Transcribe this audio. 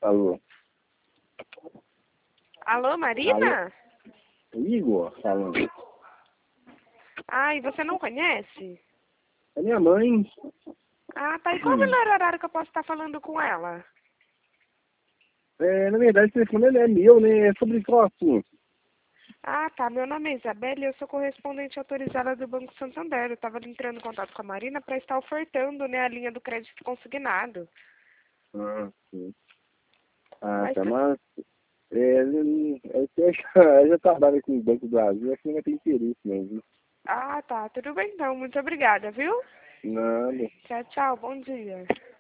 Alô? Alô, Marina? Alô? Igor falando. Ah, e você não conhece? É minha mãe. Ah, tá. E qual o melhor horário que eu posso estar falando com ela? Na verdade, o telefone é meu, né? É sobre qual assunto? Ah, tá. Meu nome é Isabela e eu sou correspondente autorizada do Banco Santander. Eu estava entrando em contato com a Marina para estar ofertando, né, a linha do crédito consignado. Ah, sim. Ah, Mas, tá, mas... Eu já trabalho com o Banco do Brasil, acho que não vai ter interesse, não, viu? ah, tá. Tudo bem então. Muito obrigada, viu? Nada. Tchau, tchau. Bom dia.